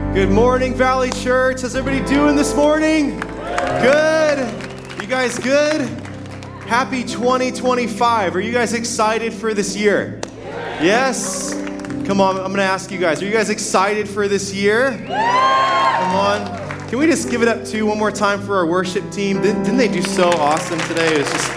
Good morning, Valley Church. How's everybody doing this morning? Good. You guys good? Happy 2025. Are you guys excited for this year? Yes? Come on, I'm going to ask you guys. Are you guys excited for this year? Come on. Can we just give it up one more time for our worship team? Didn't they do so awesome today? It was just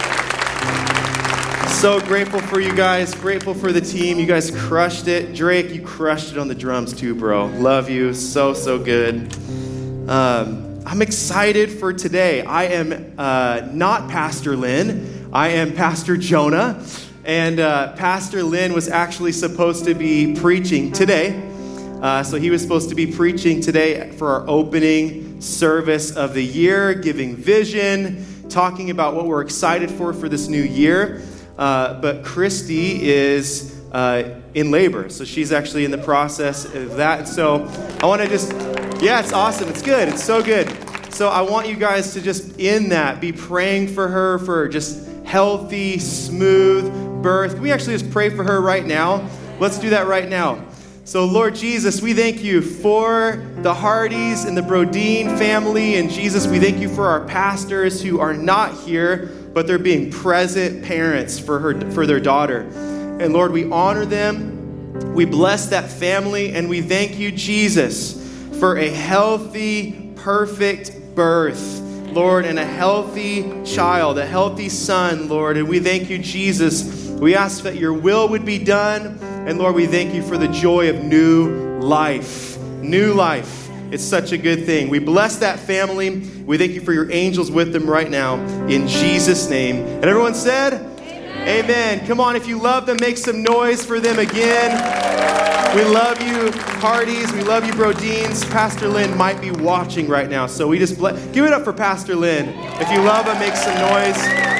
so grateful for you guys. Grateful for the team. You guys crushed it. Drake, you crushed it on the drums too, bro. Love you. So good. I'm excited for today. I am not Pastor Lynn. I am Pastor Jonah. And Pastor Lynn was actually supposed to be preaching today. So he was supposed to be preaching today for our opening service of the year, giving vision, talking about what we're excited for this new year. But Christy is in labor, so she's actually in the process of that. And so I want to it's awesome. It's good. It's so good. So I want you guys to just in that be praying for her for just healthy, smooth birth. Can we actually just pray for her right now? Let's do that right now. So Lord Jesus, we thank you for the Hardys and the Brodeen family. And Jesus, we thank you for our pastors who are not here, but they're being present parents for their daughter. And Lord, we honor them. We bless that family. And we thank you, Jesus, for a healthy, perfect birth, Lord, and a healthy child, a healthy son, Lord. And we thank you, Jesus. We ask that your will would be done. And Lord, we thank you for the joy of new life. New life. It's such a good thing. We bless that family. We thank you for your angels with them right now. In Jesus' name. And everyone said, Amen. Amen. Come on, if you love them, make some noise for them again. We love you, Hardys. We love you, Brodeens. Pastor Lynn might be watching right now. So we just give it up for Pastor Lynn. If you love him, make some noise.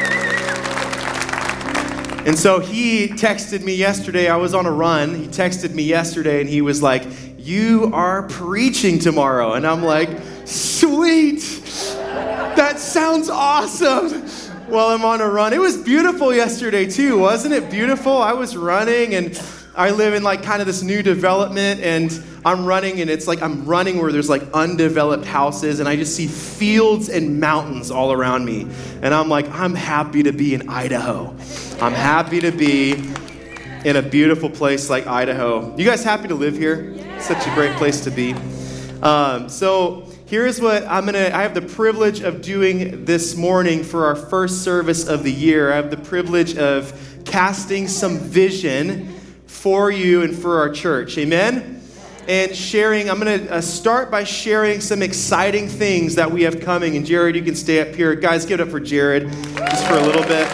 And so he texted me yesterday. I was on a run. He texted me yesterday and he was like, you are preaching tomorrow. And I'm like, sweet. That sounds awesome. Well, I'm on a run. It was beautiful yesterday too. Wasn't it beautiful? I was running and I live in like kind of this new development and I'm running and it's like I'm running where there's like undeveloped houses and I just see fields and mountains all around me. And I'm like, I'm happy to be in Idaho. I'm happy to be in a beautiful place like Idaho. You guys happy to live here? Yeah. Such a great place to be. So here's what I have the privilege of doing this morning for our first service of the year. I have the privilege of casting some vision for you and for our church. Amen? And sharing, I'm going to start by sharing some exciting things that we have coming. And Jared, you can stay up here. Guys, give it up for Jared just for a little bit.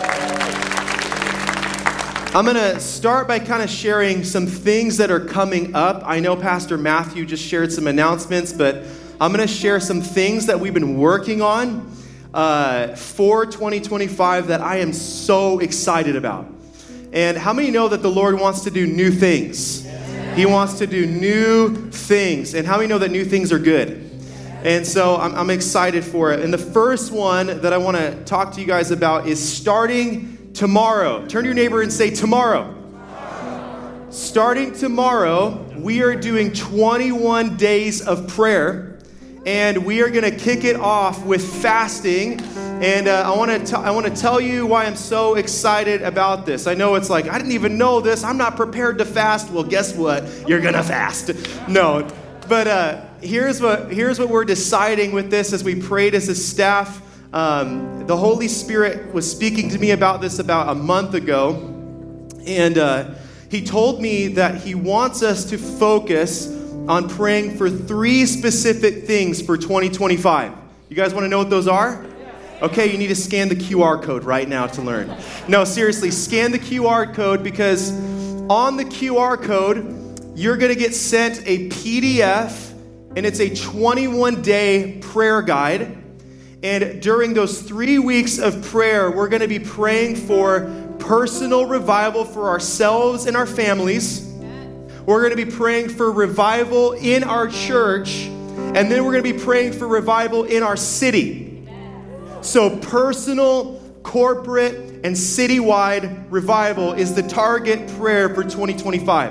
I'm going to start by kind of sharing some things that are coming up. I know Pastor Matthew just shared some announcements, but I'm going to share some things that we've been working on for 2025 that I am so excited about. And how many know that the Lord wants to do new things? He wants to do new things. And how many know that new things are good? And so I'm excited for it. And the first one that I want to talk to you guys about is starting tomorrow. Turn to your neighbor and say tomorrow. Starting tomorrow, we are doing 21 days of prayer. And we are going to kick it off with fasting. And I want to tell you why I'm so excited about this. I know it's like, I didn't even know this. I'm not prepared to fast. Well, guess what? You're going to fast. No. But here's what we're deciding with this as we prayed as a staff. The Holy Spirit was speaking to me about this about a month ago. And he told me that he wants us to focus on praying for 3 specific things for 2025. You guys want to know what those are? Okay, you need to scan the QR code right now to learn. No, seriously, scan the QR code because on the QR code, you're going to get sent a PDF and it's a 21-day prayer guide. And during those 3 weeks of prayer, we're going to be praying for personal revival for ourselves and our families. We're going to be praying for revival in our church. And then we're going to be praying for revival in our city. So personal, corporate, and citywide revival is the target prayer for 2025.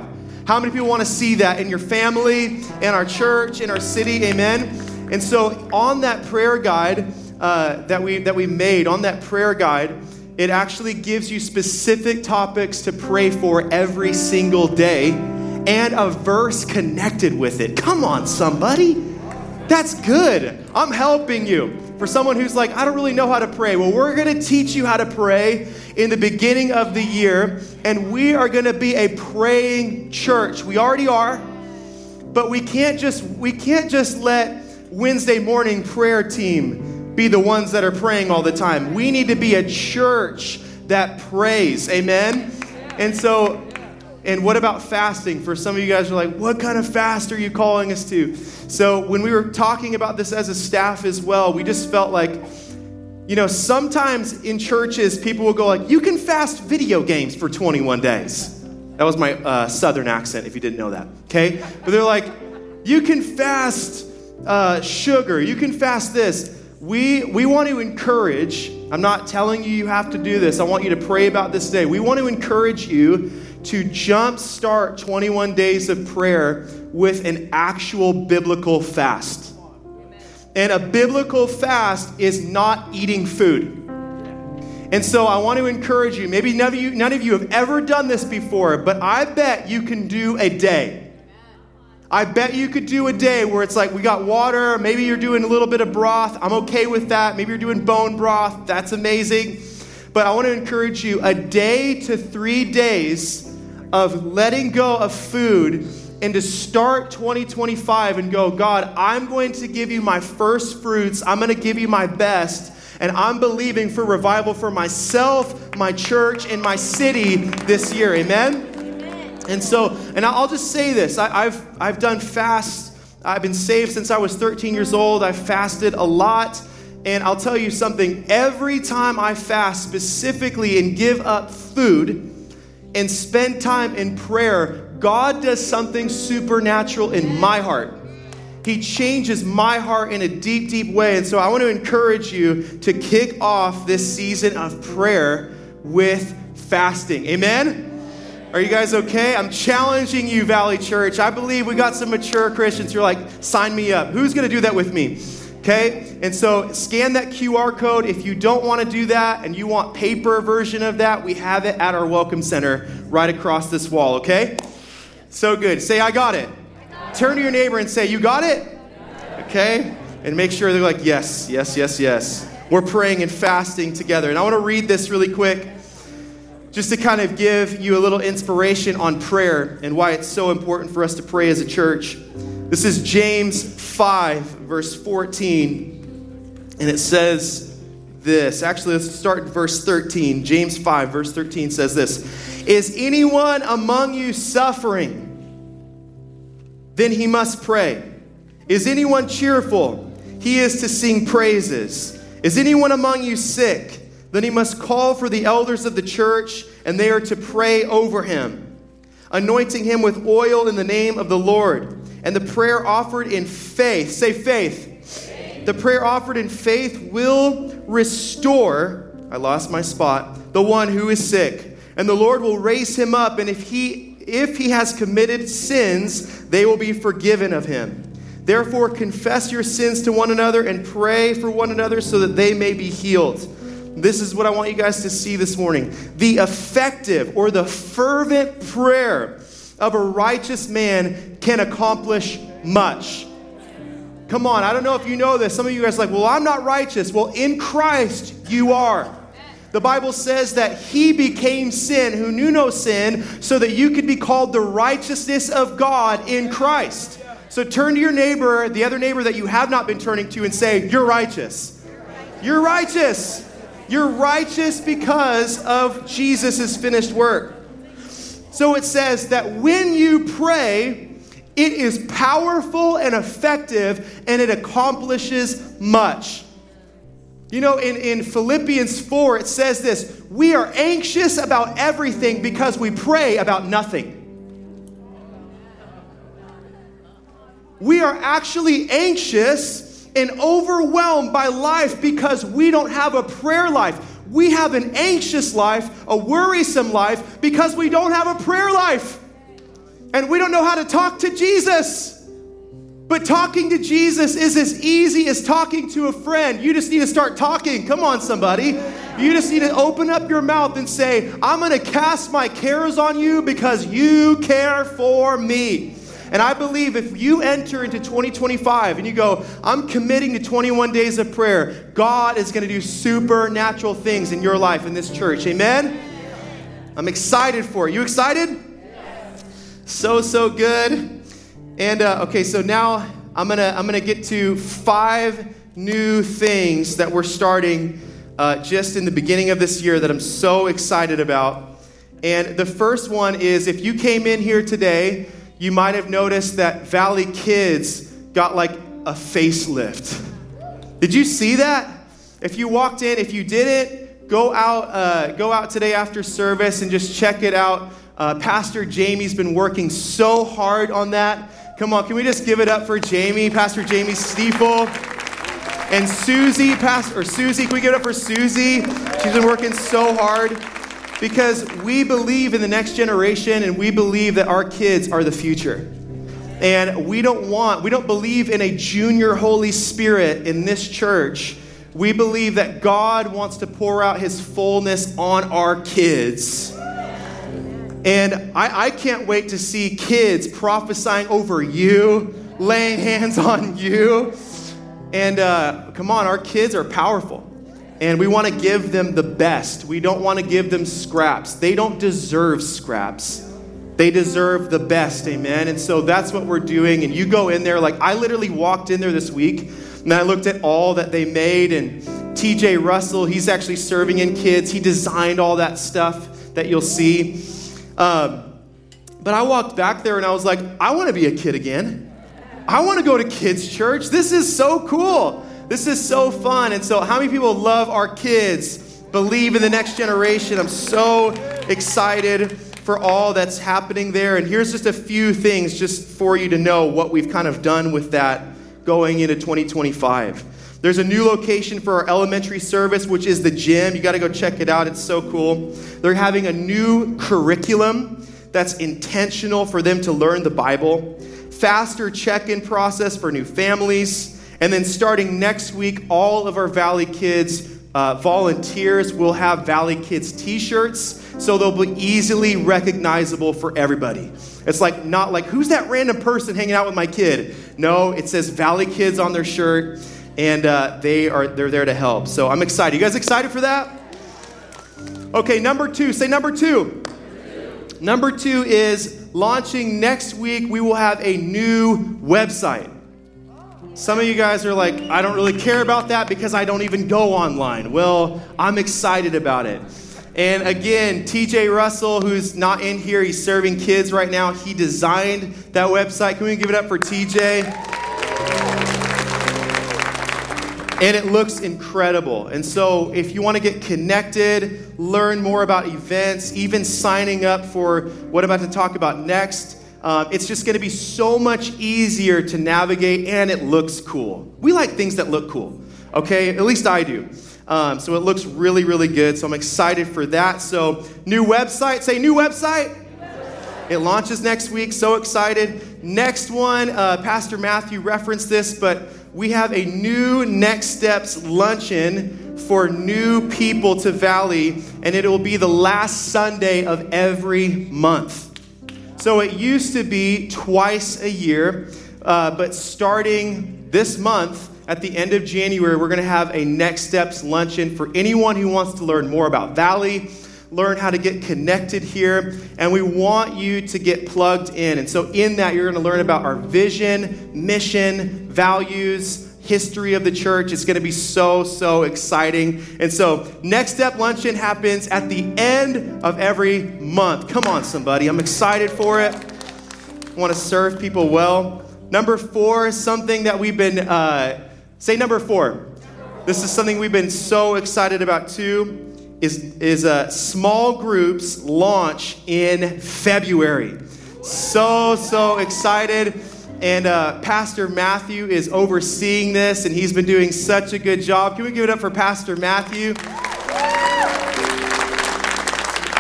How many people want to see that in your family, in our church, in our city? Amen. And so on that prayer guide that we made, on that prayer guide, it actually gives you specific topics to pray for every single day and a verse connected with it. Come on, somebody. That's good. I'm helping you. For someone who's like, I don't really know how to pray. Well, we're going to teach you how to pray in the beginning of the year, and we are going to be a praying church. We already are, but we can't just let Wednesday morning prayer team be the ones that are praying all the time. We need to be a church that prays. Amen. And what about fasting? For some of you guys are like, what kind of fast are you calling us to? So when we were talking about this as a staff as well, we just felt like, sometimes in churches, people will go like, you can fast video games for 21 days. That was my southern accent, if you didn't know that, okay? But they're like, you can fast sugar, you can fast this. We want to encourage, I'm not telling you have to do this, I want you to pray about this today. We want to encourage you to jumpstart 21 days of prayer with an actual biblical fast. And a biblical fast is not eating food. And so I want to encourage you, maybe none of you have ever done this before, but I bet you can do a day. I bet you could do a day where it's like we got water, maybe you're doing a little bit of broth. I'm okay with that. Maybe you're doing bone broth. That's amazing. But I want to encourage you, a day to 3 days of letting go of food and to start 2025 and go, God, I'm going to give you my first fruits. I'm going to give you my best. And I'm believing for revival for myself, my church, and my city this year. Amen? And I'll just say this. I've done fasts. I've been saved since I was 13 years old. I've fasted a lot. And I'll tell you something. Every time I fast specifically and give up food and spend time in prayer, God does something supernatural in my heart. He changes my heart in a deep, deep way. And so I want to encourage you to kick off this season of prayer with fasting. Amen? Are you guys okay? I'm challenging you, Valley Church. I believe we got some mature Christians who are like, sign me up. Who's going to do that with me? Okay? And so scan that QR code. If you don't want to do that and you want paper version of that, we have it at our Welcome Center right across this wall, okay? So good. Say, I got it. Turn to your neighbor and say, you got it? Okay? And make sure they're like, yes, yes, yes, yes. We're praying and fasting together. And I want to read this really quick just to kind of give you a little inspiration on prayer and why it's so important for us to pray as a church. This is James 5, verse 14. And it says this. Actually, let's start in verse 13. James 5, verse 13 says this. Is anyone among you suffering? Then he must pray. Is anyone cheerful? He is to sing praises. Is anyone among you sick? Then he must call for the elders of the church, and they are to pray over him, anointing him with oil in the name of the Lord. And the prayer offered in faith, say faith. The prayer offered in faith will restore, I lost my spot, the one who is sick. And the Lord will raise him up, and if he has committed sins, they will be forgiven of him. Therefore, confess your sins to one another and pray for one another so that they may be healed. This is what I want you guys to see this morning. The effective or the fervent prayer of a righteous man can accomplish much. Come on, I don't know if you know this. Some of you guys are like, well, I'm not righteous. Well, in Christ, you are. The Bible says that he became sin who knew no sin so that you could be called the righteousness of God in Christ. So turn to your neighbor, the other neighbor that you have not been turning to, and say, you're righteous. You're righteous. You're righteous because of Jesus' finished work. So it says that when you pray, it is powerful and effective and it accomplishes much. You know, in Philippians 4, it says this, we are anxious about everything because we pray about nothing. We are actually anxious and overwhelmed by life because we don't have a prayer life. We have an anxious life, a worrisome life, because we don't have a prayer life. And we don't know how to talk to Jesus. But talking to Jesus is as easy as talking to a friend. You just need to start talking. Come on, somebody. You just need to open up your mouth and say, I'm going to cast my cares on you because you care for me. And I believe if you enter into 2025 and you go, I'm committing to 21 days of prayer, God is going to do supernatural things in your life in this church. Amen? I'm excited for it. You excited? So good. And okay, so now I'm gonna get to 5 new things that we're starting just in the beginning of this year that I'm so excited about. And the first one is, if you came in here today, you might have noticed that Valley Kids got like a facelift. Did you see that? If you walked in, if you didn't, go out today after service and just check it out. Pastor Jamie's been working so hard on that. Come on, can we just give it up for Jamie, Pastor Jamie Stiefel, and Susie, can we give it up for Susie? She's been working so hard because we believe in the next generation and we believe that our kids are the future. And we don't believe in a junior Holy Spirit in this church. We believe that God wants to pour out his fullness on our kids. And I can't wait to see kids prophesying over you, laying hands on you. And come on, our kids are powerful. And we want to give them the best. We don't want to give them scraps. They don't deserve scraps. They deserve the best, amen? And so that's what we're doing. And you go in there, like I literally walked in there this week, and I looked at all that they made. And TJ Russell, he's actually serving in kids. He designed all that stuff that you'll see. But I walked back there and I was like, I want to be a kid again. I want to go to kids' church. This is so cool. This is so fun. And so how many people love our kids, believe in the next generation? I'm so excited for all that's happening there. And here's just a few things just for you to know what we've kind of done with that going into 2025. There's a new location for our elementary service, which is the gym. You got to go check it out. It's so cool. They're having a new curriculum that's intentional for them to learn the Bible. Faster check-in process for new families. And then starting next week, all of our Valley Kids volunteers will have Valley Kids t-shirts, so they'll be easily recognizable for everybody. It's like not like, who's that random person hanging out with my kid? No, it says Valley Kids on their shirt. And they're there to help. So I'm excited. You guys excited for that? Okay, number 2. Say number 2. Number 2 is launching next week. We will have a new website. Some of you guys are like, I don't really care about that because I don't even go online. Well, I'm excited about it. And again, TJ Russell, who's not in here, he's serving kids right now. He designed that website. Can we give it up for TJ? And it looks incredible. And so if you want to get connected, learn more about events, even signing up for what I'm about to talk about next, it's just going to be so much easier to navigate, and it looks cool. We like things that look cool, okay? At least I do. So it looks really, really good. So I'm excited for that. So new website. Say new website. It launches next week. So excited. Next one, Pastor Matthew referenced this, but we have a new Next Steps luncheon for new people to Valley, and it will be the last Sunday of every month. So it used to be twice a year, but starting this month, at the end of January, we're going to have a Next Steps luncheon for anyone who wants to learn more about Valley, learn how to get connected here, and we want you to get plugged in. And so in that, you're going to learn about our vision, mission, values, history of the church. It's going to be so exciting. And so Next Step Luncheon happens at the end of every month. Come on, somebody. I'm excited for it. I want to serve people well. Number 4 is something that we've been, say number 4. This is something we've been so excited about too. Is small groups launch in February. So excited. And Pastor Matthew is overseeing this, and he's been doing such a good job. Can we give it up for Pastor Matthew?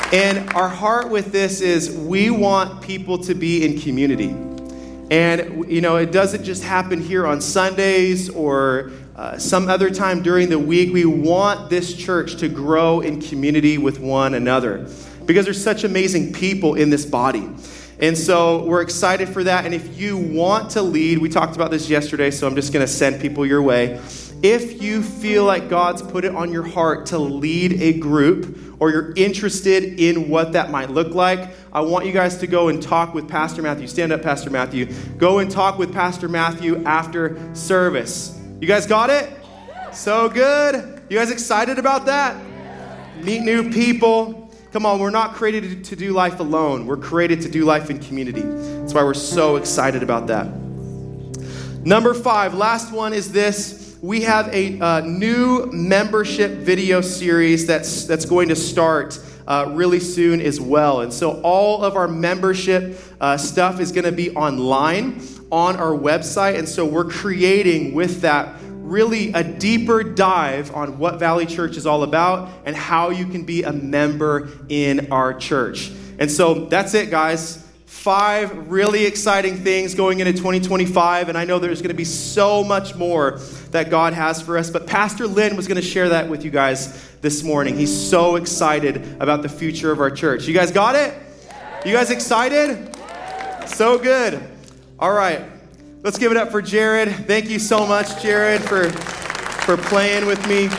And our heart with this is we want people to be in community. And, it doesn't just happen here on Sundays or some other time during the week. We want this church to grow in community with one another because there's such amazing people in this body. And so we're excited for that. And if you want to lead, we talked about this yesterday, so I'm just going to send people your way. If you feel like God's put it on your heart to lead a group, or you're interested in what that might look like, I want you guys to go and talk with Pastor Matthew. Stand up, Pastor Matthew. Go and talk with Pastor Matthew after service. You guys got it? So good. You guys excited about that? Meet new people. Come on, we're not created to do life alone. We're created to do life in community. That's why we're so excited about that. Number 5, last one is this. We have a new membership video series that's going to start really soon as well. And so all of our membership stuff is going to be online on our website. And so we're creating with that really a deeper dive on what Valley Church is all about and how you can be a member in our church. And so that's it, guys. 5 really exciting things going into 2025, and I know there's going to be so much more that God has for us, but Pastor Lynn was going to share that with you guys this morning. He's so excited about the future of our church. You guys got it? You guys excited? So good. All right, let's give it up for Jared. Thank you so much, Jared, for playing with me.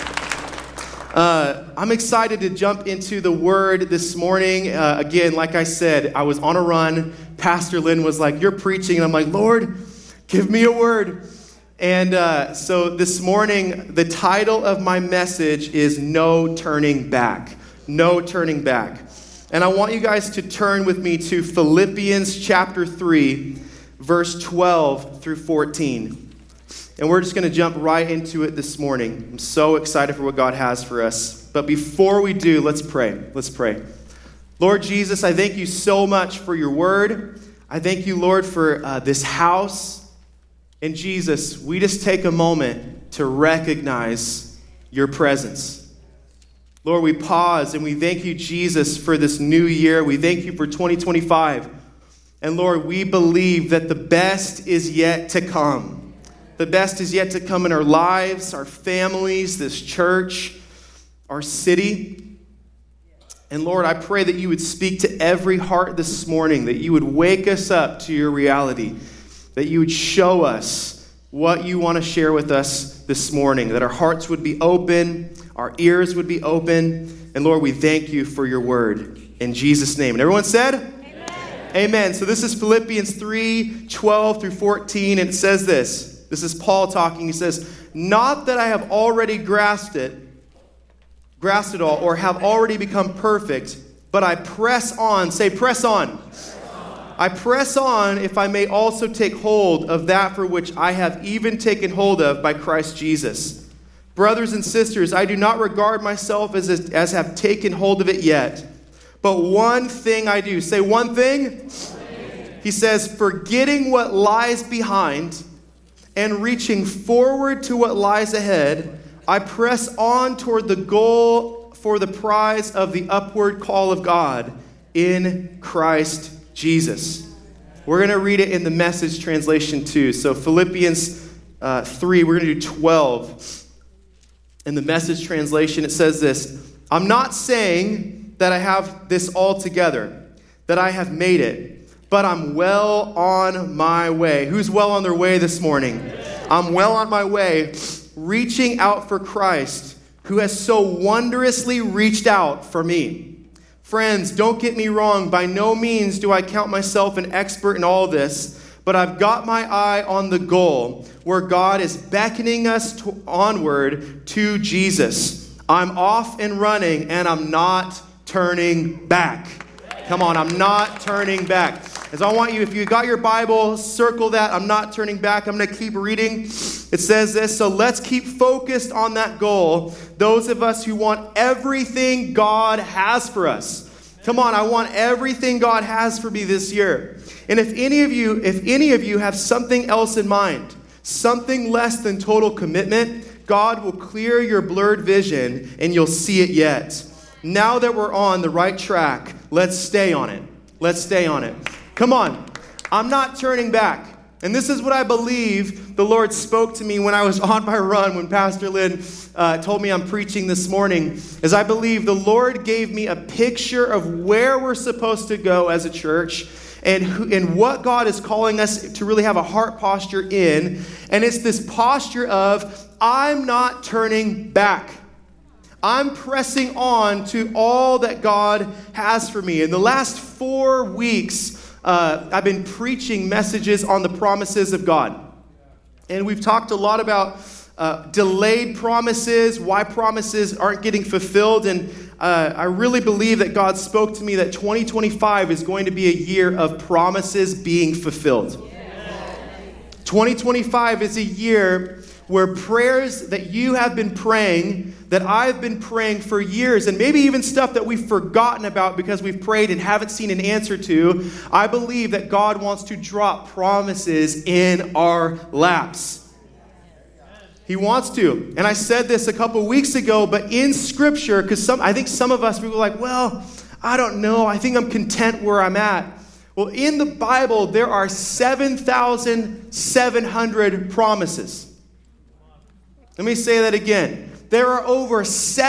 I'm excited to jump into the Word this morning. Again, like I said, I was on a run. Pastor Lynn was like, "You're preaching." And I'm like, "Lord, give me a word." And so this morning, the title of my message is No Turning Back. No Turning Back. And I want you guys to turn with me to Philippians chapter 3, verse 12 through 14. And we're just going to jump right into it this morning. I'm so excited for what God has for us. But before we do, let's pray. Let's pray. Lord Jesus, I thank you so much for your word. I thank you, Lord, for this house. And Jesus, we just take a moment to recognize your presence. Lord, we pause and we thank you, Jesus, for this new year. We thank you for 2025. And Lord, we believe that the best is yet to come. The best is yet to come in our lives, our families, this church, our city. And Lord, I pray that you would speak to every heart this morning, that you would wake us up to your reality, that you would show us what you want to share with us this morning, that our hearts would be open, our ears would be open. And Lord, we thank you for your word in Jesus' name. And everyone said? Amen. Amen. So this is Philippians 3, 12 through 14, and it says this. This is Paul talking. He says, "Not that I have already grasped it all, or have already become perfect, but I press on." Say, press on. "I press on if I may also take hold of that for which I have even taken hold of by Christ Jesus. Brothers and sisters, I do not regard myself as have taken hold of it yet. But one thing I do." Say, one thing. He says, "Forgetting what lies behind and reaching forward to what lies ahead, I press on toward the goal for the prize of the upward call of God in Christ Jesus." We're going to read it in the Message translation too. So Philippians 3, we're going to do 12. In the Message translation, it says this: "I'm not saying that I have this all together, that I have made it, but I'm well on my way." Who's well on their way this morning? I'm well on my way, reaching out for Christ, who has so wondrously reached out for me. Friends, don't get me wrong. By no means do I count myself an expert in all this, but I've got my eye on the goal, where God is beckoning us onward to Jesus. I'm off and running, and I'm not turning back. Come on, I'm not turning back. And so I want you, if you got your Bible, circle that. I'm not turning back. I'm going to keep reading. It says this: "So let's keep focused on that goal, those of us who want everything God has for us." Come on, I want everything God has for me this year. And if any of you have something else in mind, something less than total commitment, God will clear your blurred vision and you'll see it yet. now that we're on the right track, let's stay on it. Let's stay on it. Come on. I'm not turning back. And this is what I believe the Lord spoke to me when I was on my run, when Pastor Lynn told me I'm preaching this morning, is I believe the Lord gave me a picture of where we're supposed to go as a church and what God is calling us to really have a heart posture in. And it's this posture of, I'm not turning back. I'm pressing on to all that God has for me. In the last 4 weeks, I've been preaching messages on the promises of God. And we've talked a lot about delayed promises, why promises aren't getting fulfilled. And I really believe that God spoke to me that 2025 is going to be a year of promises being fulfilled. 2025 is a year where prayers that you have been praying, that I've been praying for years, and maybe even stuff that we've forgotten about because we've prayed and haven't seen an answer to, I believe that God wants to drop promises in our laps. He wants to. And I said this a couple weeks ago, but in Scripture, because I think some of us, we were like, well, I don't know. I think I'm content where I'm at. Well, in the Bible, there are 7,700 promises. Let me say that again. There are over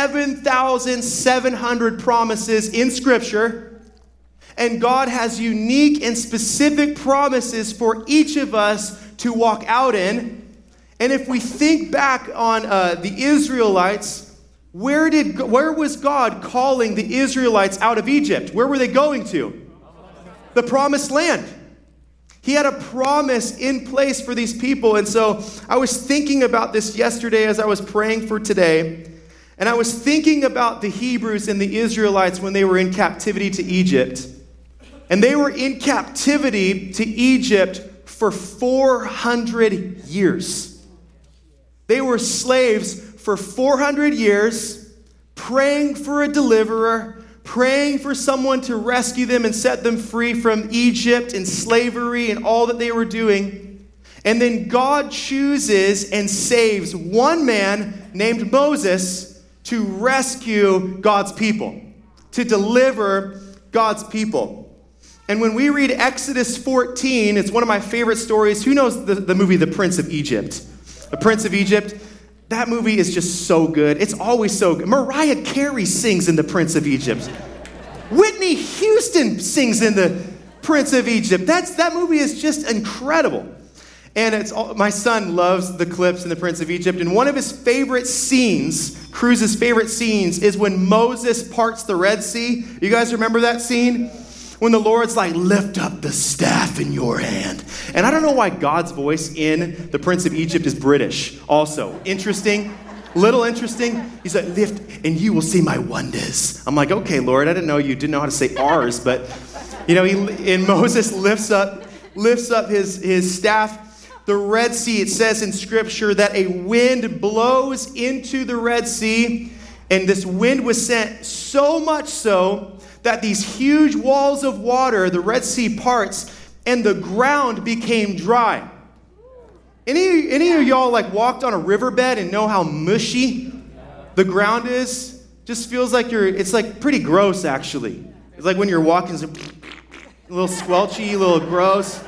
7,700 promises in Scripture, and God has unique and specific promises for each of us to walk out in. And if we think back on the Israelites, where was God calling the Israelites out of Egypt? Where were they going to? The Promised Land. He had a promise in place for these people. And so I was thinking about this yesterday as I was praying for today. And I was thinking about the Hebrews and the Israelites when they were in captivity to Egypt. And they were in captivity to Egypt for 400 years. They were slaves for 400 years, praying for a deliverer, praying for someone to rescue them and set them free from Egypt and slavery and all that they were doing. And then God chooses and saves one man named Moses to rescue God's people, to deliver God's people. And when we read Exodus 14, it's one of my favorite stories. Who knows the movie The Prince of Egypt? The Prince of Egypt. That movie is just so good. It's always so good. Mariah Carey sings in The Prince of Egypt. Whitney Houston sings in The Prince of Egypt. That movie is just incredible. And my son loves the clips in The Prince of Egypt. And one of his favorite scenes, Cruz's favorite scenes, is when Moses parts the Red Sea. You guys remember that scene? When the Lord's like, lift up the staff in your hand. And I don't know why God's voice in The Prince of Egypt is British. Also, interesting. Little interesting. He's like, lift and you will see my wonders. I'm like, okay, Lord, I didn't know you didn't know how to say ours, but Moses lifts up his staff. The Red Sea, it says in Scripture that a wind blows into the Red Sea, and this wind was sent so much so that these huge walls of water, the Red Sea parts, and the ground became dry. Any of y'all like walked on a riverbed and know how mushy the ground is? Just feels like it's like pretty gross actually. It's like when you're walking, it's a little squelchy, a little gross.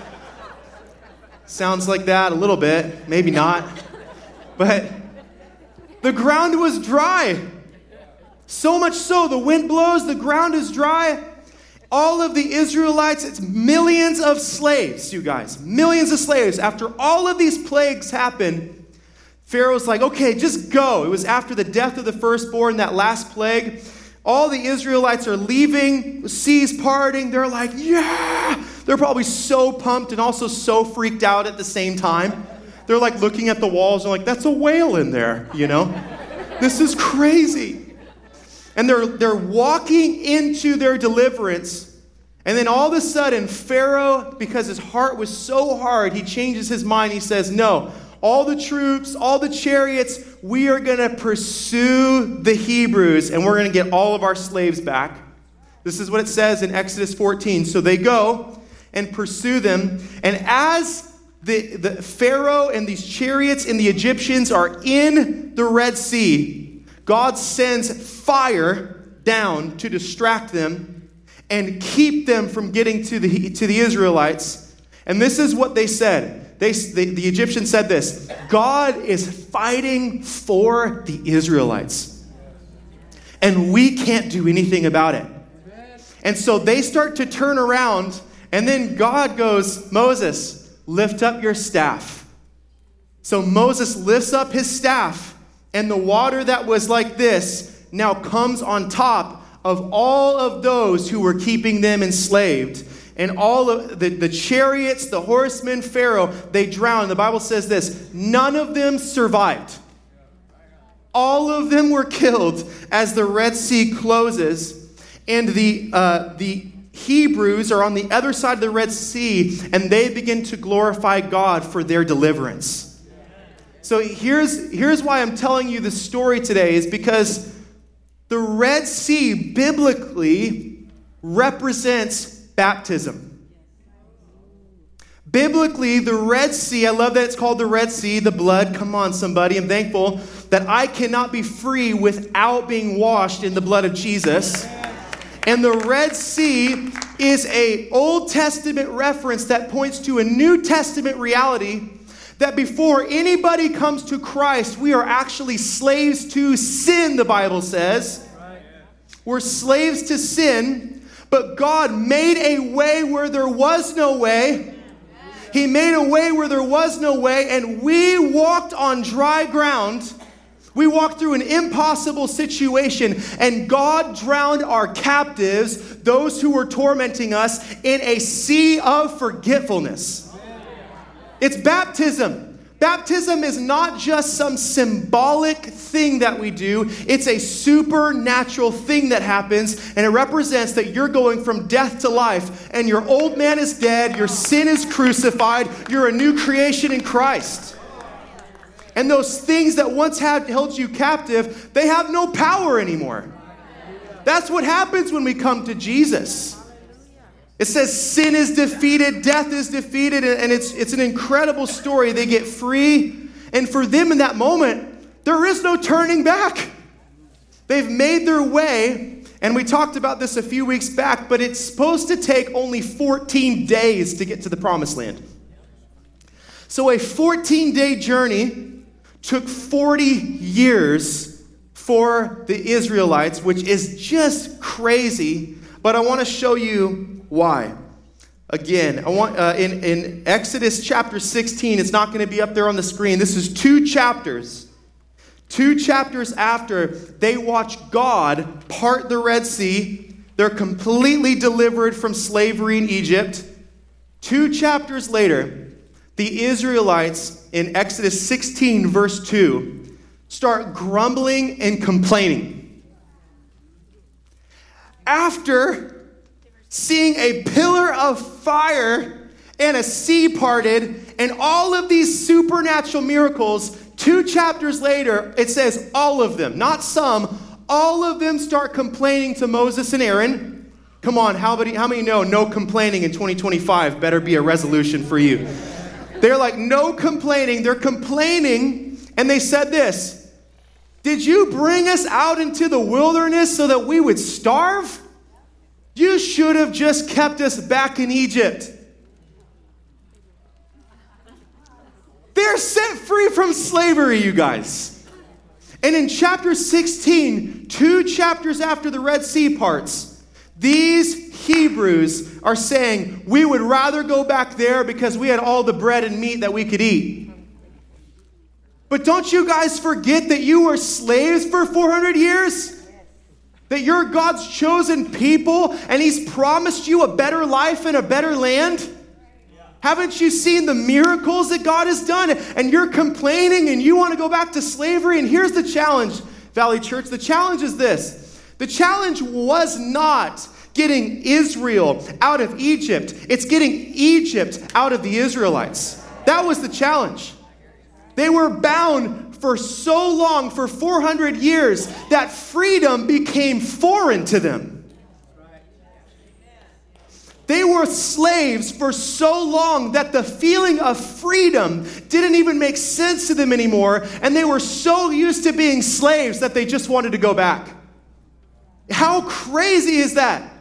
Sounds like that a little bit, maybe not. But the ground was dry. So much so, the wind blows, the ground is dry. All of the Israelites, it's millions of slaves, you guys. Millions of slaves. After all of these plagues happen, Pharaoh's like, okay, just go. It was after the death of the firstborn, that last plague. All the Israelites are leaving, the sea's parting. They're like, yeah. They're probably so pumped and also so freaked out at the same time. They're like looking at the walls and like, that's a whale in there, you know? This is crazy. And they're walking into their deliverance. And then all of a sudden, Pharaoh, because his heart was so hard, he changes his mind. He says, no, all the troops, all the chariots, we are going to pursue the Hebrews, and we're going to get all of our slaves back. This is what it says in Exodus 14. So they go and pursue them. And as the Pharaoh and these chariots and the Egyptians are in the Red Sea, God sends fire down to distract them and keep them from getting to the Israelites. And this is what they said. The Egyptians said this: God is fighting for the Israelites, and we can't do anything about it. And so they start to turn around, and then God goes, Moses, lift up your staff. So Moses lifts up his staff, and the water that was like this now comes on top of all of those who were keeping them enslaved. And all of the chariots, the horsemen, Pharaoh, they drowned. The Bible says this: none of them survived. All of them were killed as the Red Sea closes. And the Hebrews are on the other side of the Red Sea, and they begin to glorify God for their deliverance. So here's why I'm telling you this story today, is because the Red Sea biblically represents baptism. Biblically, the Red Sea, I love that it's called the Red Sea, the blood. Come on, somebody. I'm thankful that I cannot be free without being washed in the blood of Jesus. And the Red Sea is an Old Testament reference that points to a New Testament reality that before anybody comes to Christ, we are actually slaves to sin, the Bible says. We're slaves to sin, but God made a way where there was no way. He made a way where there was no way, and we walked on dry ground. We walked through an impossible situation, and God drowned our captives, those who were tormenting us, in a sea of forgetfulness. It's baptism. Baptism is not just some symbolic thing that we do. It's a supernatural thing that happens, and it represents that you're going from death to life, and your old man is dead, your sin is crucified, you're a new creation in Christ. And those things that once held you captive, they have no power anymore. That's what happens when we come to Jesus. It says sin is defeated, death is defeated, and it's an incredible story. They get free, and for them in that moment, there is no turning back. They've made their way, and we talked about this a few weeks back, but it's supposed to take only 14 days to get to the promised land. So a 14-day journey took 40 years for the Israelites, which is just crazy, but I want to show you why. Again, I want in Exodus chapter 16, it's not going to be up there on the screen. This is 2 chapters. 2 chapters after they watch God part the Red Sea. They're completely delivered from slavery in Egypt. 2 chapters later, the Israelites in Exodus 16 verse 2 start grumbling and complaining. After seeing a pillar of fire and a sea parted and all of these supernatural miracles, 2 chapters later, it says all of them, not some, all of them start complaining to Moses and Aaron. Come on, how many know no complaining in 2025 better be a resolution for you? They're like, no complaining. They're complaining, and they said this: did you bring us out into the wilderness so that we would starve? You should have just kept us back in Egypt. They're set free from slavery, you guys. And in chapter 16, 2 chapters after the Red Sea parts, these Hebrews are saying, we would rather go back there because we had all the bread and meat that we could eat. But don't you guys forget that you were slaves for 400 years? That you're God's chosen people and He's promised you a better life and a better land? Haven't you seen the miracles that God has done? And you're complaining and you want to go back to slavery? And here's the challenge, Valley Church. The challenge is this. The challenge was not getting Israel out of Egypt. It's getting Egypt out of the Israelites. That was the challenge. They were bound for so long, for 400 years, that freedom became foreign to them. They were slaves for so long that the feeling of freedom didn't even make sense to them anymore, and they were so used to being slaves that they just wanted to go back. How crazy is that?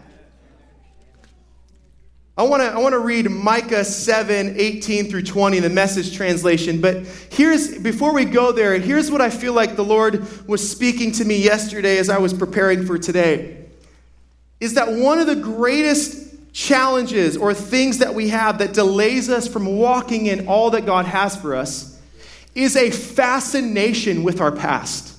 I want to read Micah 7:18 through 20 in the Message translation. But before we go there, here's what I feel like the Lord was speaking to me yesterday as I was preparing for today. Is that one of the greatest challenges or things that we have that delays us from walking in all that God has for us is a fascination with our past.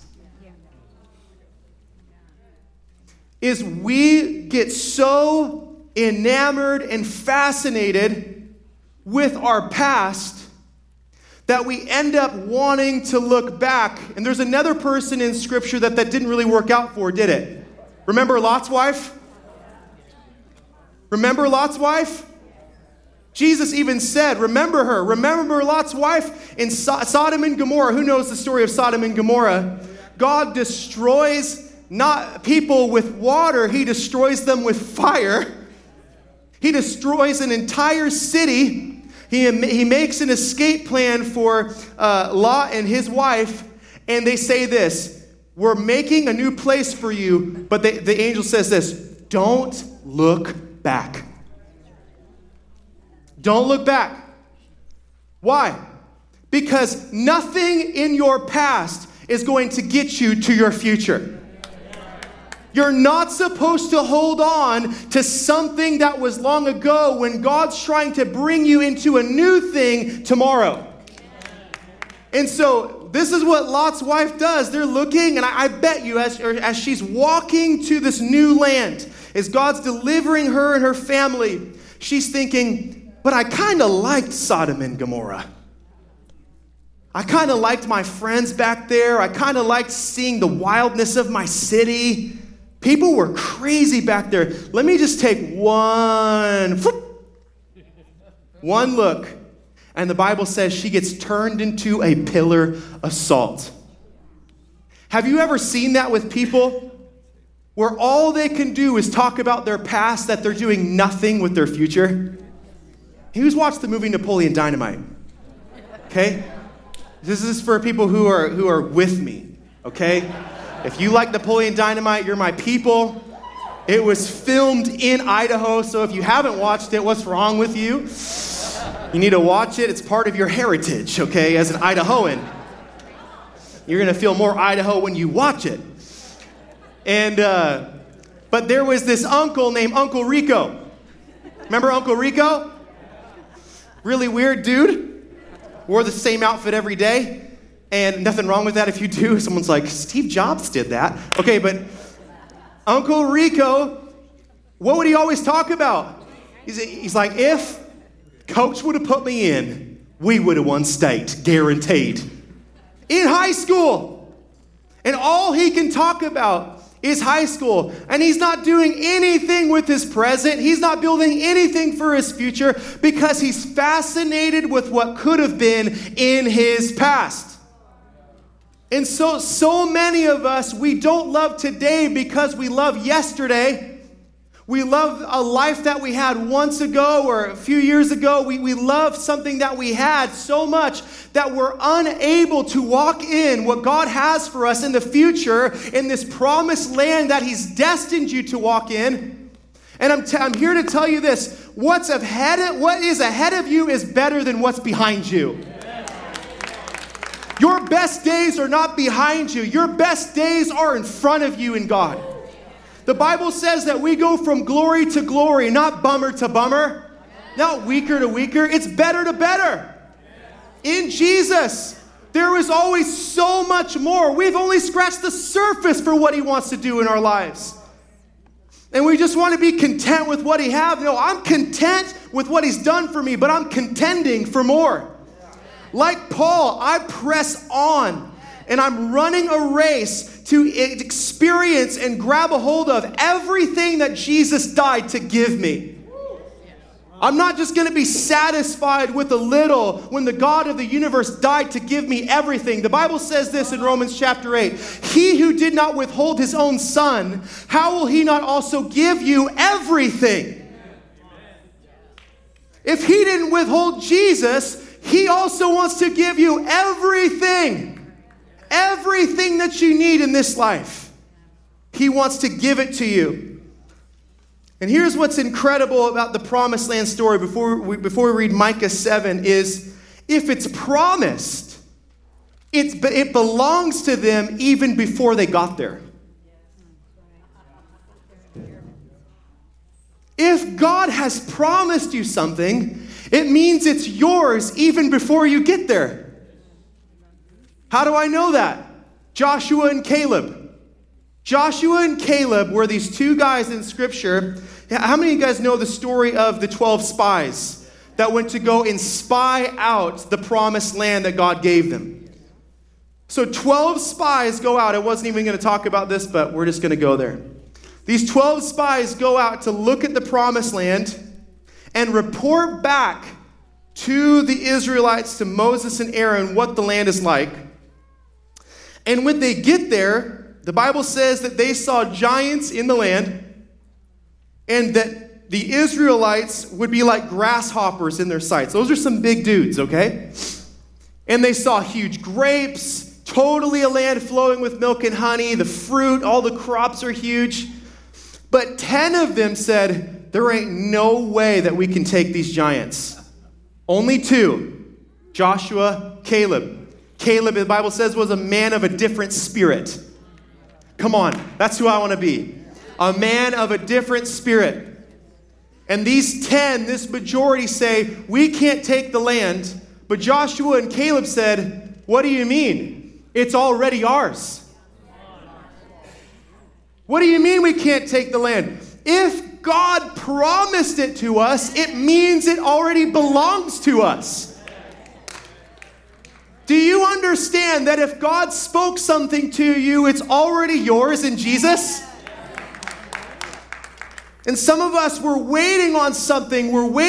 Is we get so enamored and fascinated with our past that we end up wanting to look back. And there's another person in Scripture that didn't really work out for, did it? Remember Lot's wife? Remember Lot's wife? Jesus even said, remember her. Remember Lot's wife in Sodom and Gomorrah. Who knows the story of Sodom and Gomorrah? God destroys not people with water. He destroys them with fire. He destroys an entire city. He makes an escape plan for Lot and his wife. And they say this, we're making a new place for you. But the angel says this, don't look back. Don't look back. Why? Because nothing in your past is going to get you to your future. You're not supposed to hold on to something that was long ago when God's trying to bring you into a new thing tomorrow. And so this is what Lot's wife does. They're looking, and I bet you as she's walking to this new land, as God's delivering her and her family, she's thinking, but I kind of liked Sodom and Gomorrah. I kind of liked my friends back there. I kind of liked seeing the wildness of my city. People were crazy back there. Let me just take one look. And the Bible says she gets turned into a pillar of salt. Have you ever seen that with people where all they can do is talk about their past, that they're doing nothing with their future? Who's watched the movie Napoleon Dynamite? Okay? This is for people who are with me, okay? If you like Napoleon Dynamite, you're my people. It was filmed in Idaho, so if you haven't watched it, what's wrong with you? You need to watch it. It's part of your heritage, okay, as an Idahoan. You're going to feel more Idaho when you watch it. And, but there was this uncle named Uncle Rico. Remember Uncle Rico? Really weird dude. Wore the same outfit every day. And nothing wrong with that if you do. Someone's like, Steve Jobs did that. Okay, but Uncle Rico, what would he always talk about? He's like, if Coach would have put me in, we would have won state, guaranteed. In high school. And all he can talk about is high school. And he's not doing anything with his present. He's not building anything for his future because he's fascinated with what could have been in his past. And so many of us, we don't love today because we love yesterday. We love a life that we had once ago or a few years ago. We love something that we had so much that we're unable to walk in what God has for us in the future, in this promised land that He's destined you to walk in. And I'm here to tell you this. What is ahead of you is better than what's behind you. Your best days are not behind you. Your best days are in front of you in God. The Bible says that we go from glory to glory, not bummer to bummer, not weaker to weaker. It's better to better. In Jesus, there is always so much more. We've only scratched the surface for what He wants to do in our lives. And we just want to be content with what He has. No, I'm content with what He's done for me, but I'm contending for more. Like Paul, I press on, and I'm running a race to experience and grab a hold of everything that Jesus died to give me. I'm not just going to be satisfied with a little when the God of the universe died to give me everything. The Bible says this in Romans chapter 8. He who did not withhold His own Son, how will He not also give you everything? If He didn't withhold Jesus, He also wants to give you everything. Everything that you need in this life. He wants to give it to you. And here's what's incredible about the promised land story before we read Micah 7 is if it's promised, it belongs to them even before they got there. If God has promised you something, it means it's yours even before you get there. How do I know that? Joshua and Caleb. Joshua and Caleb were these two guys in Scripture. How many of you guys know the story of the 12 spies that went to go and spy out the promised land that God gave them? So 12 spies go out. I wasn't even going to talk about this, but we're just going to go there. These 12 spies go out to look at the promised land and report back to the Israelites, to Moses and Aaron, what the land is like. And when they get there, the Bible says that they saw giants in the land and that the Israelites would be like grasshoppers in their sights. Those are some big dudes, okay? And they saw huge grapes, totally a land flowing with milk and honey. The fruit, all the crops are huge. But 10 of them said, there ain't no way that we can take these giants. Only 2, Joshua, Caleb. Caleb, the Bible says, was a man of a different spirit. Come on, that's who I want to be. A man of a different spirit. And these 10, this majority say, we can't take the land. But Joshua and Caleb said, what do you mean? It's already ours. What do you mean we can't take the land? If God promised it to us, it means it already belongs to us. Do you understand that if God spoke something to you, it's already yours in Jesus? And some of us, we're waiting on something.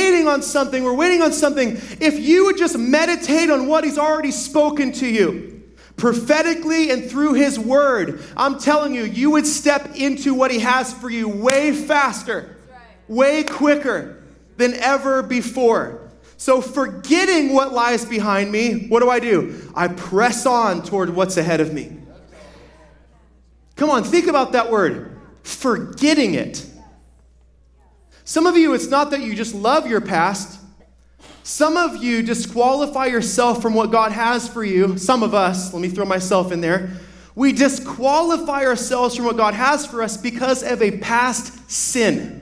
If you would just meditate on what He's already spoken to you, prophetically and through His Word, I'm telling you, you would step into what He has for you way faster, way quicker than ever before. So forgetting what lies behind me, what do? I press on toward what's ahead of me. Come on, think about that word, forgetting it. Some of you, it's not that you just love your past. Some of you disqualify yourself from what God has for you. Some of us, let me throw myself in there. We disqualify ourselves from what God has for us because of a past sin.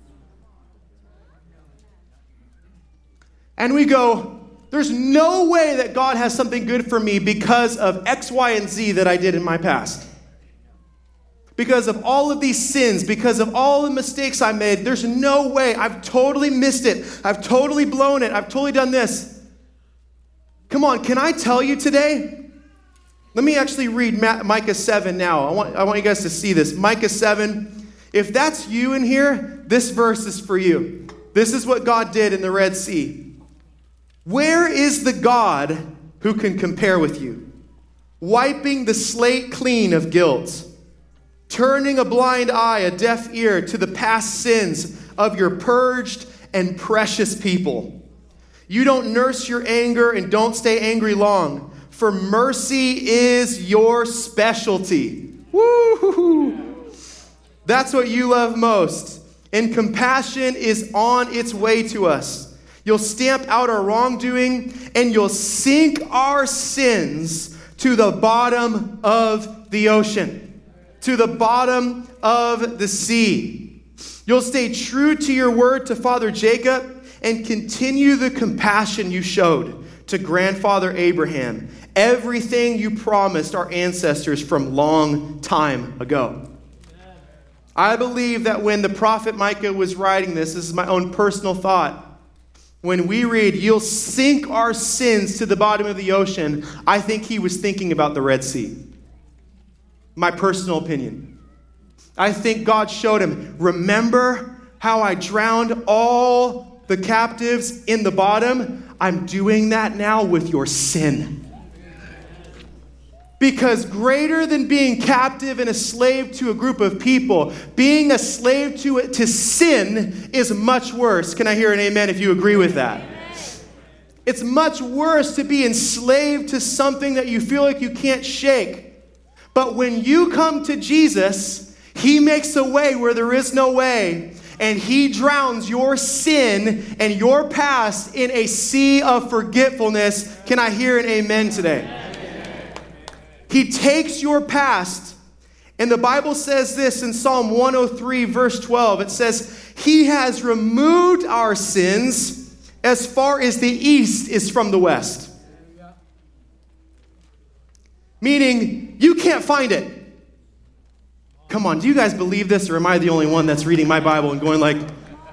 And we go, there's no way that God has something good for me because of X, Y, and Z that I did in my past. Because of all of these sins, because of all the mistakes I made, there's no way. I've totally missed it. I've totally blown it. I've totally done this. Come on, can I tell you today? Let me actually read Micah 7 now. I want you guys to see this. Micah 7. If that's you in here, this verse is for you. This is what God did in the Red Sea. Where is the God who can compare with you? Wiping the slate clean of guilt, turning a blind eye, a deaf ear to the past sins of your purged and precious people. You don't nurse your anger and don't stay angry long, for mercy is your specialty. Woo! That's what you love most. And compassion is on its way to us. You'll stamp out our wrongdoing, and you'll sink our sins to the bottom of the ocean, to the bottom of the sea. You'll stay true to your word to Father Jacob and continue the compassion you showed to grandfather Abraham, everything you promised our ancestors from long time ago. I believe that when the prophet Micah was writing this is my own personal thought, when we read, you'll sink our sins to the bottom of the ocean, I think he was thinking about the Red Sea. My personal opinion. I think God showed him, remember how I drowned all the captives in the bottom? I'm doing that now with your sin. Because greater than being captive and a slave to a group of people, being a slave to sin is much worse. Can I hear an amen if you agree with that? It's much worse to be enslaved to something that you feel like you can't shake. But when you come to Jesus, He makes a way where there is no way. And he drowns your sin and your past in a sea of forgetfulness. Can I hear an amen today? Amen. He takes your past. And the Bible says this in Psalm 103, verse 12. It says, he has removed our sins as far as the east is from the west. Meaning, you can't find it. Come on, do you guys believe this, or am I the only one that's reading my Bible and going like,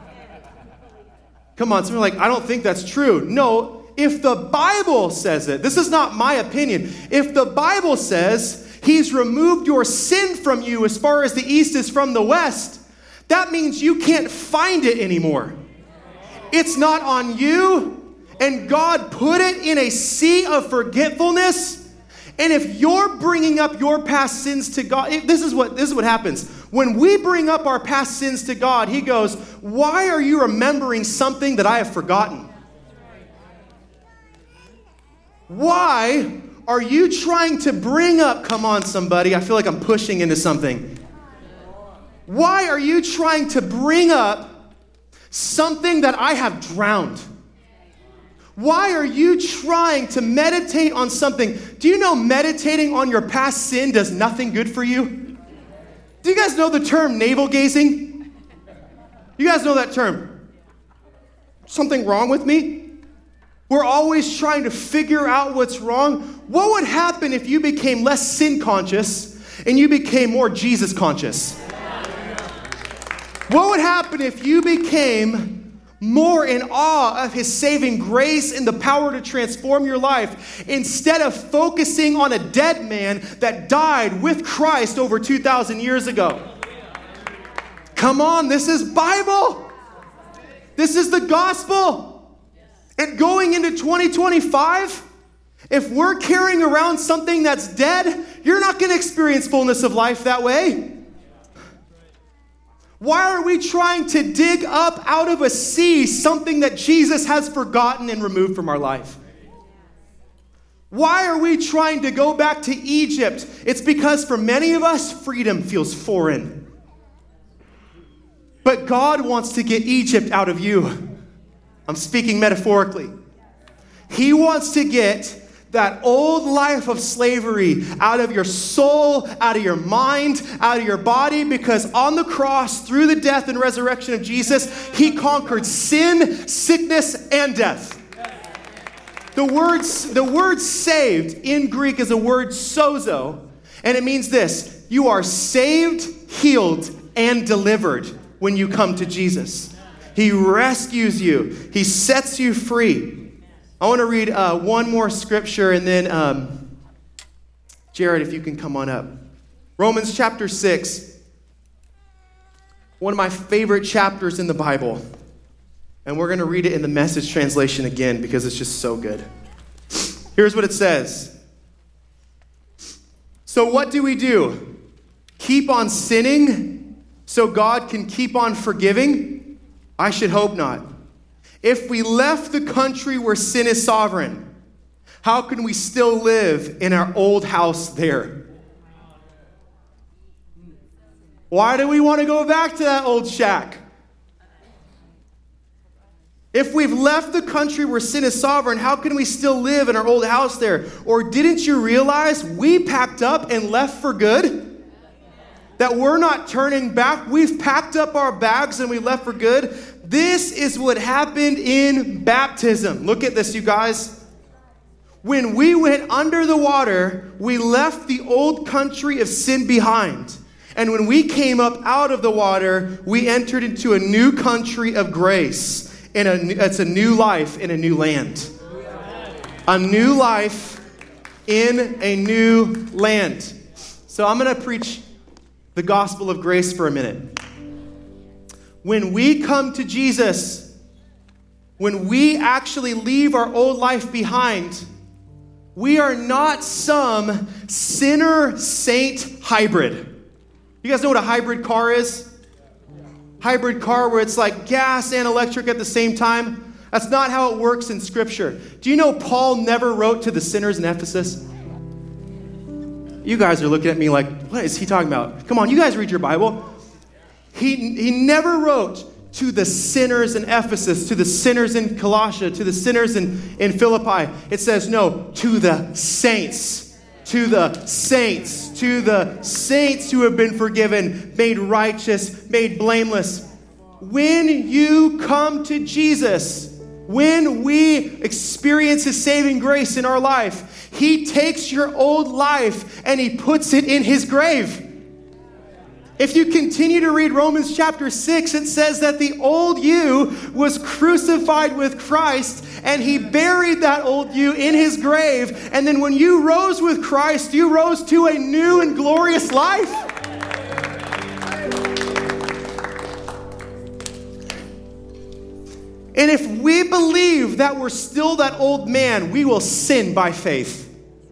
come on, some are like, I don't think that's true. No, if the Bible says it, this is not my opinion. If the Bible says he's removed your sin from you as far as the east is from the west, that means you can't find it anymore. It's not on you, and God put it in a sea of forgetfulness. And if you're bringing up your past sins to God, this is what happens. When we bring up our past sins to God, he goes, why are you remembering something that I have forgotten? Why are you trying to bring up, come on somebody, I feel like I'm pushing into something. Why are you trying to bring up something that I have drowned? Why are you trying to meditate on something? Do you know meditating on your past sin does nothing good for you? Do you guys know the term navel gazing? You guys know that term? Something wrong with me? We're always trying to figure out what's wrong. What would happen if you became less sin conscious and you became more Jesus conscious? What would happen if you became more in awe of his saving grace and the power to transform your life instead of focusing on a dead man that died with Christ over 2,000 years ago? Come on, this is Bible. This is the gospel. And going into 2025, if we're carrying around something that's dead, you're not going to experience fullness of life that way. Why are we trying to dig up out of a sea something that Jesus has forgotten and removed from our life? Why are we trying to go back to Egypt? It's because for many of us, freedom feels foreign. But God wants to get Egypt out of you. I'm speaking metaphorically. He wants to get that old life of slavery out of your soul, out of your mind, out of your body, because on the cross, through the death and resurrection of Jesus, he conquered sin, sickness, and death. The word saved in Greek is a word sozo, and it means this: you are saved, healed, and delivered when you come to Jesus. He rescues you. He sets you free. I want to read one more scripture, and then Jared, if you can come on up. Romans chapter 6, one of my favorite chapters in the Bible. And we're going to read it in the Message translation again because it's just so good. Here's what it says. So what do we do? Keep on sinning so God can keep on forgiving? I should hope not. If we left the country where sin is sovereign, how can we still live in our old house there? Why do we want to go back to that old shack? If we've left the country where sin is sovereign, how can we still live in our old house there? Or didn't you realize we packed up and left for good? That we're not turning back. We've packed up our bags and we left for good. This is what happened in baptism. Look at this, you guys. When we went under the water, we left the old country of sin behind. And when we came up out of the water, we entered into a new country of grace. It's a new life in a new land. A new life in a new land. So I'm going to preach the gospel of grace for a minute. When we come to Jesus, when we actually leave our old life behind, we are not some sinner-saint hybrid. You guys know what a hybrid car is? Hybrid car where it's like gas and electric at the same time. That's not how it works in Scripture. Do you know Paul never wrote to the sinners in Ephesus? You guys are looking at me like, what is he talking about? Come on, you guys read your Bible. He never wrote to the sinners in Ephesus, to the sinners in Colossia, to the sinners in Philippi. It says, no, to the saints. To the saints. To the saints who have been forgiven, made righteous, made blameless. When you come to Jesus, when we experience his saving grace in our life, he takes your old life and he puts it in his grave. If you continue to read Romans chapter 6, it says that the old you was crucified with Christ and he buried that old you in his grave. And then when you rose with Christ, you rose to a new and glorious life. And if we believe that we're still that old man, we will sin by faith.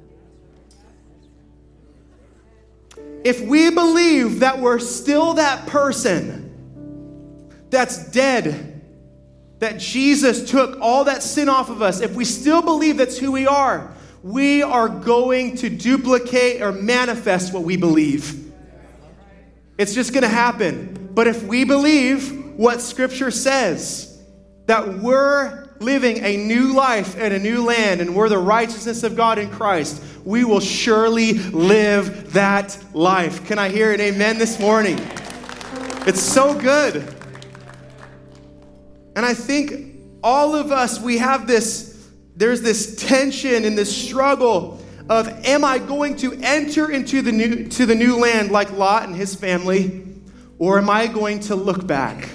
If we believe that we're still that person that's dead, that Jesus took all that sin off of us, if we still believe that's who we are going to duplicate or manifest what we believe. It's just going to happen. But if we believe what Scripture says, that we're living a new life in a new land and we're the righteousness of God in Christ, we will surely live that life. Can I hear an amen this morning? It's so good. And I think all of us, we have there's this tension and this struggle of, am I going to enter into the new land like Lot and his family, or am I going to look back?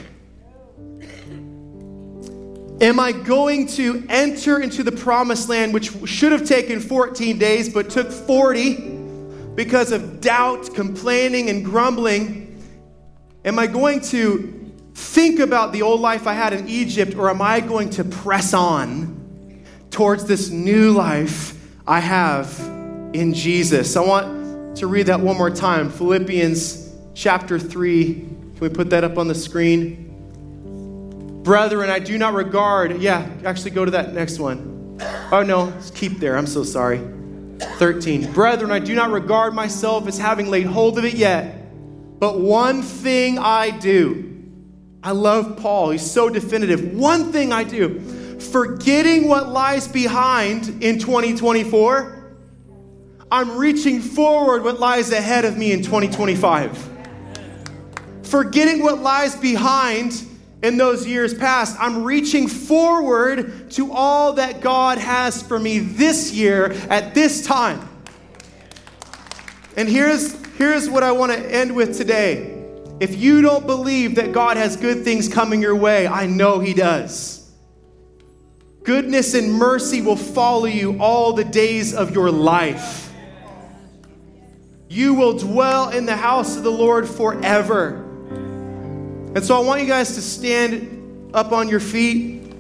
Am I going to enter into the promised land, which should have taken 14 days, but took 40 because of doubt, complaining, and grumbling? Am I going to think about the old life I had in Egypt, or am I going to press on towards this new life I have in Jesus? I want to read that one more time. Philippians chapter 3. Can we put that up on the screen? Brethren, I do not regard, actually go to that next one. Oh no, keep there, I'm so sorry. 13, brethren, I do not regard myself as having laid hold of it yet, but one thing I do. I love Paul, he's so definitive. One thing I do, forgetting what lies behind in 2024, I'm reaching forward what lies ahead of me in 2025. Forgetting what lies behind in those years past, I'm reaching forward to all that God has for me this year at this time. And here's what I want to end with today. If you don't believe that God has good things coming your way, I know he does. Goodness and mercy will follow you all the days of your life. You will dwell in the house of the Lord forever. And so I want you guys to stand up on your feet.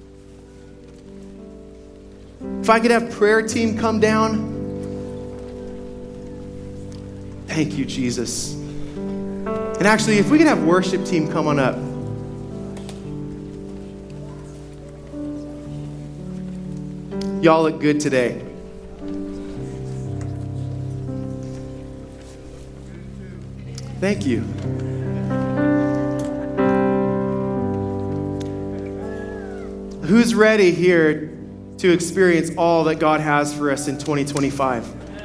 If I could have prayer team come down. Thank you, Jesus. And actually, if we could have worship team come on up. Y'all look good today. Thank you. Who's ready here to experience all that God has for us in 2025?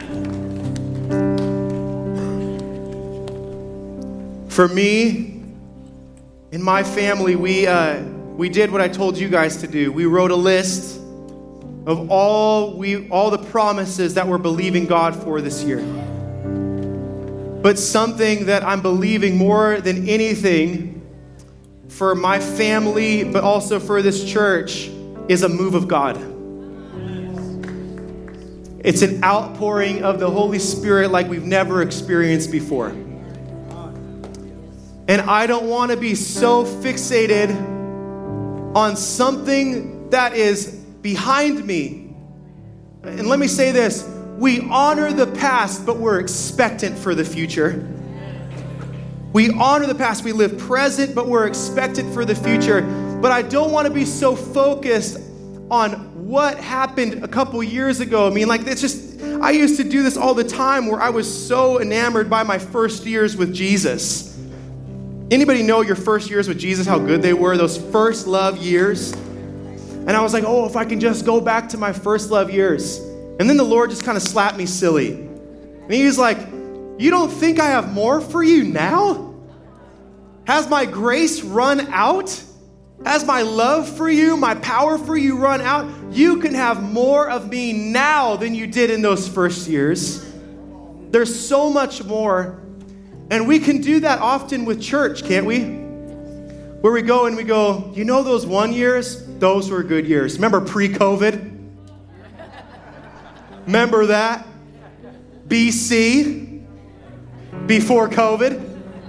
For me and my family, we did what I told you guys to do. We wrote a list of all the promises that we're believing God for this year. But something that I'm believing more than anything for my family, but also for this church, is a move of God. It's an outpouring of the Holy Spirit like we've never experienced before. And I don't want to be so fixated on something that is behind me. And let me say this, we honor the past, but we're expectant for the future. We honor the past, we live present, but we're expectant for the future. But I don't want to be so focused on what happened a couple years ago. I mean, like, it's just, I used to do this all the time where I was so enamored by my first years with Jesus. Anybody know your first years with Jesus, how good they were, those first love years? And I was like, oh, if I can just go back to my first love years. And then the Lord just kind of slapped me silly. And he was like, you don't think I have more for you now? Has my grace run out? Has my love for you, my power for you run out? You can have more of me now than you did in those first years. There's so much more. And we can do that often with church, can't we? Where we go and we go, you know those 1 years? Those were good years. Remember pre-COVID? Remember that? BC? Before COVID?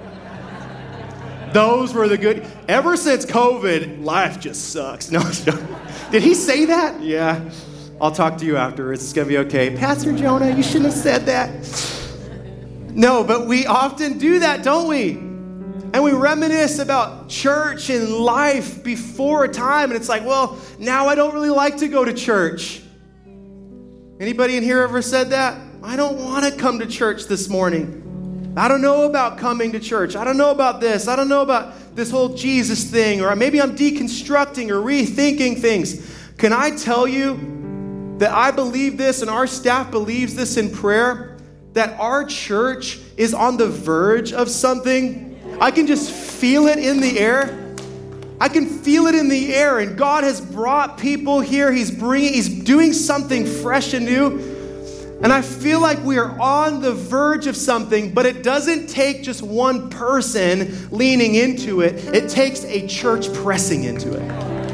Those were the good. Ever since COVID, life just sucks. No, did he say that? Yeah. I'll talk to you afterwards. It's going to be okay. Pastor Jonah, you shouldn't have said that. No, but we often do that, don't we? And we reminisce about church and life before a time. And it's like, well, now I don't really like to go to church. Anybody in here ever said that? I don't want to come to church this morning. I don't know about coming to church. I don't know about this. I don't know about this whole Jesus thing. Or maybe I'm deconstructing or rethinking things. Can I tell you that I believe this and our staff believes this in prayer? That our church is on the verge of something. I can just feel it in the air. I can feel it in the air. And God has brought people here. He's doing something fresh and new. And I feel like we are on the verge of something, but it doesn't take just one person leaning into it. It takes a church pressing into it.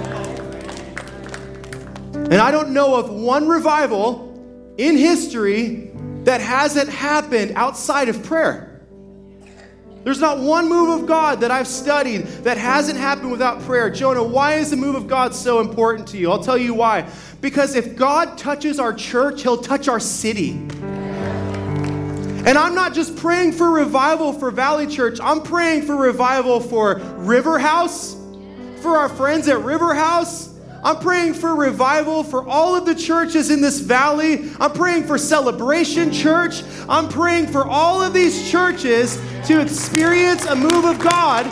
And I don't know of one revival in history that hasn't happened outside of prayer. There's not one move of God that I've studied that hasn't happened without prayer. Jonah, why is the move of God so important to you? I'll tell you why. Because if God touches our church, he'll touch our city. And I'm not just praying for revival for Valley Church. I'm praying for revival for River House, for our friends at River House. I'm praying for revival for all of the churches in this valley. I'm praying for Celebration Church. I'm praying for all of these churches to experience a move of God.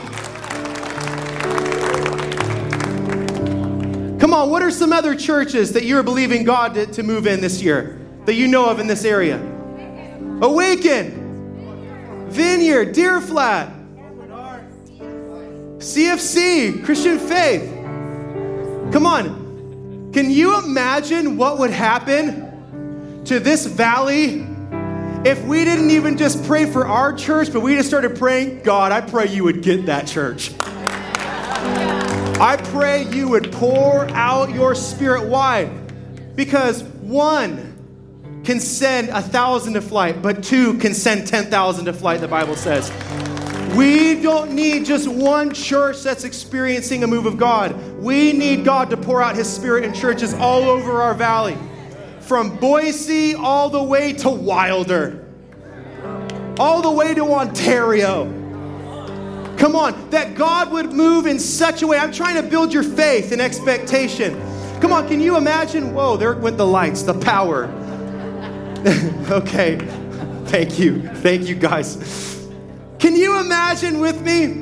Come on, what are some other churches that you're believing God to move in this year that you know of in this area? Awaken, Vineyard, Deer Flat, CFC, Christian Faith. Come on, can you imagine what would happen to this valley if we didn't even just pray for our church, but we just started praying, God, I pray you would get that church. I pray you would pour out your spirit. Why? Because 1 can send 1,000 to flight, but 2 can send 10,000 to flight, the Bible says. We don't need just one church that's experiencing a move of God. We need God to pour out his spirit in churches all over our valley. From Boise all the way to Wilder. All the way to Ontario. Come on, that God would move in such a way. I'm trying to build your faith and expectation. Come on, can you imagine? Whoa, there went the lights, the power. Okay, thank you. Thank you, guys. Can you imagine with me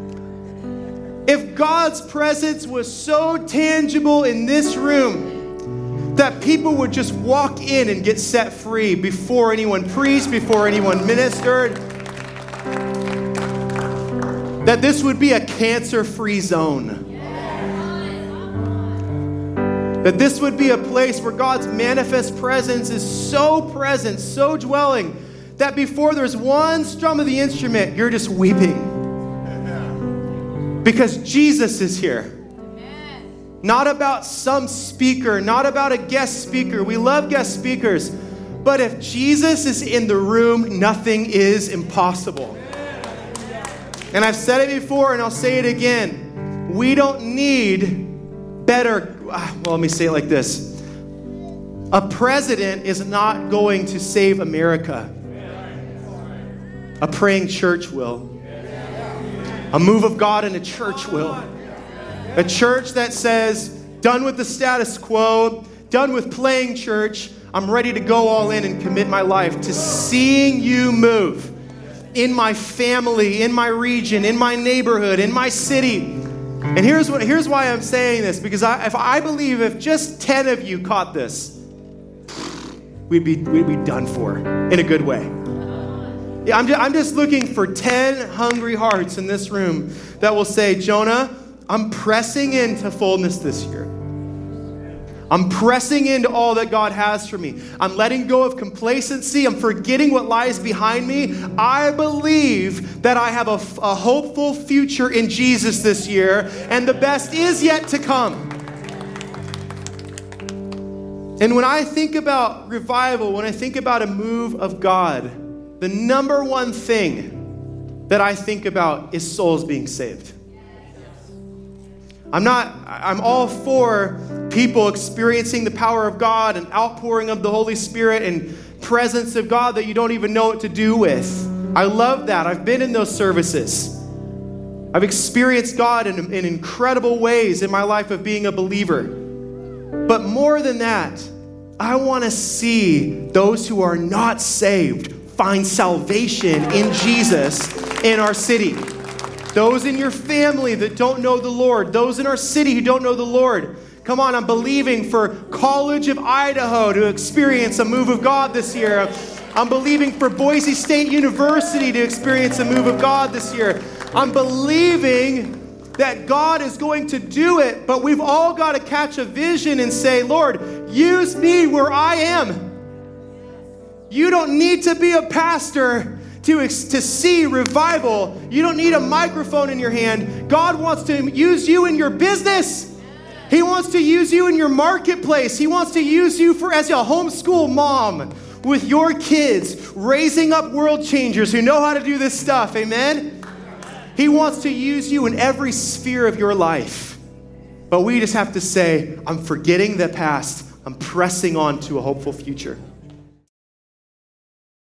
if God's presence was so tangible in this room that people would just walk in and get set free before anyone preached, before anyone ministered? That this would be a cancer-free zone. That this would be a place where God's manifest presence is so present, so dwelling, that before there's one strum of the instrument, you're just weeping. Because Jesus is here. Not about some speaker, not about a guest speaker. We love guest speakers. But if Jesus is in the room, nothing is impossible. And I've said it before and I'll say it again. We don't need better, well, let me say it like this. A president is not going to save America. A praying church will. A move of God in a church will. A church that says, done with the status quo, done with playing church. I'm ready to go all in and commit my life to seeing you move in my family, in my region, in my neighborhood, in my city. And here's why I'm saying this, because I believe if just 10 of you caught this, we'd be done for in a good way. Yeah, I'm just looking for 10 hungry hearts in this room that will say, Jonah, I'm pressing into fullness this year. I'm pressing into all that God has for me. I'm letting go of complacency. I'm forgetting what lies behind me. I believe that I have a hopeful future in Jesus this year, and the best is yet to come. And when I think about revival, when I think about a move of God, the number one thing that I think about is souls being saved. I'm all for people experiencing the power of God and outpouring of the Holy Spirit and presence of God that you don't even know what to do with. I love that. I've been in those services. I've experienced God in incredible ways in my life of being a believer. But more than that, I want to see those who are not saved find salvation in Jesus in our city. Those in your family that don't know the Lord. Those in our city who don't know the Lord. Come on, I'm believing for College of Idaho to experience a move of God this year. I'm believing for Boise State University to experience a move of God this year. I'm believing that God is going to do it, but we've all got to catch a vision and say, Lord, use me where I am. You don't need to be a pastor to see revival. You don't need a microphone in your hand. God wants to use you in your business. He wants to use you in your marketplace. He wants to use you as a homeschool mom with your kids, raising up world changers who know how to do this stuff. Amen? He wants to use you in every sphere of your life. But we just have to say, I'm forgetting the past. I'm pressing on to a hopeful future.